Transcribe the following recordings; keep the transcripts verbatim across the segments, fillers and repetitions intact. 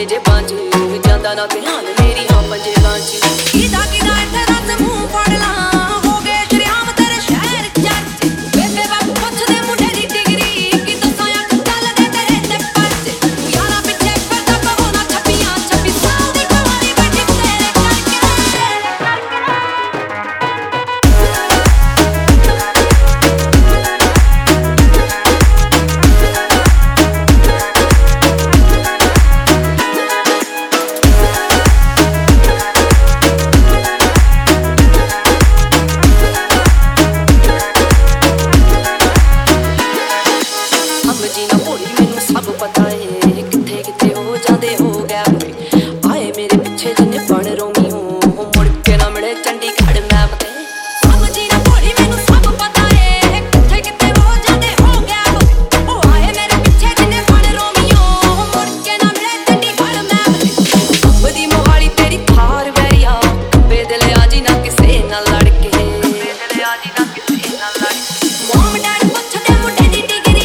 ਹੋਵੇ ਜੇ ਪੰਜ ਜਾਂਦਾ ਨਾ ਧਿਆਨ ਮੇਰੀ ਹਾਂ ਪੰਜੇ ਬਾਂਝ ਕਿਦਾ ਕਿਦਾ ਇੱਥੇ ਦੱਸ ਮੂੰਹ ਫੜ ਲਾਂ ਹੋ ਗਏ ਸ਼ਰਿਆਮ ਤੇਰੇ ਸ਼ਹਿਰ ਚੱਜ ਬੇਬੇ ਬਾਪੂ ਪੁੱਛਦੇ ਮੁੰਡੇ ਦੀ ਡਿਗਰੀ ਕਿ ਦੱਸਾਂ ਅੱਖ ਚੱਲਦੇ ਤੇਰੇ ਤੇ ਪੱਜ ਯਾਰਾਂ ਪਿੱਛੇ ਫਿਰਦਾ ਪਵੋ ਨਾ ਛੱਪੀਆਂ ਛੱਬੀ ਸਾਲ ਦੀ ਕੁਆਰੀ ਬੈਠੀ ਤੇਰੇ ਕਰਕੇ जीना भोली मैनू सब पता है किथे किथे हो जाते हो गया आए मेरे पिछे जिन्ने बन रोमी हो मुड़ के ना मिले चंडीगढ़ मैम ते सब जीना भोली मैनू सब पता है किथे किथे हो जाते हो गया ओ आए मेरे पिछे जिन्ने बन रोमी हो मुड़ के ना मिले चंडीगढ़ मैम ते अब दी मोहाली तेरी थार वैरिया बेदल आजी ना किसे ना लड़के बेदल आजी ना किसे ना लड़के मॉम डैड पुछदे मुंडे दी डिग्री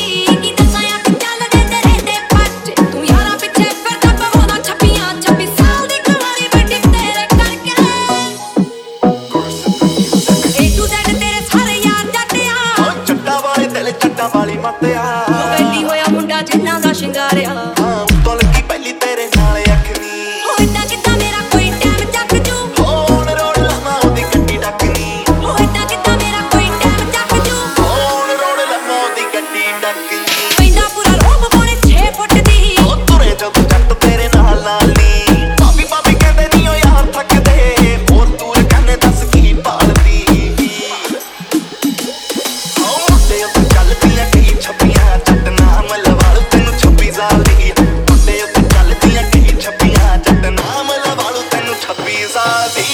वाली मत्या गली होया मुंडा जिन्ना दा शिंगारिया हां तो लगी पहली तेरे नाल अखनी हो इदा किदा मेरा कोई टाइम चक जू होन रोड लम्मा ओदी गड्डी डकनी हो इदा किदा मेरा कोई टाइम चक जू होन रोड लम्मा ओदी गड्डी डकनी पैंदा पूरा रोब पौने छे फुट दी ओ तुरे जद जट तेरे नाल नाल नी भाभी भाभी कहंदे नी ओ यार थकदे और दूर कहने दस की पालदी ओ मुंडे ओ चलदियां कई छप्पियां जट नाम लवालू तैनू छब्बी साल दी मुंडे ओ चलदियां कई छप्पियां जट नाम लवालू तैनू छब्बी साल दी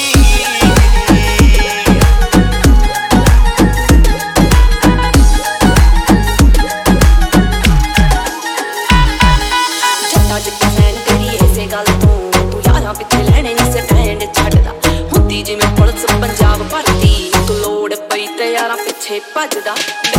पिछे लैने नी स्टैंड छड्डदा हुंदी जिवें पुलिस पंजाब भरती तू लोड़ पई ते यारां पिछे भजदा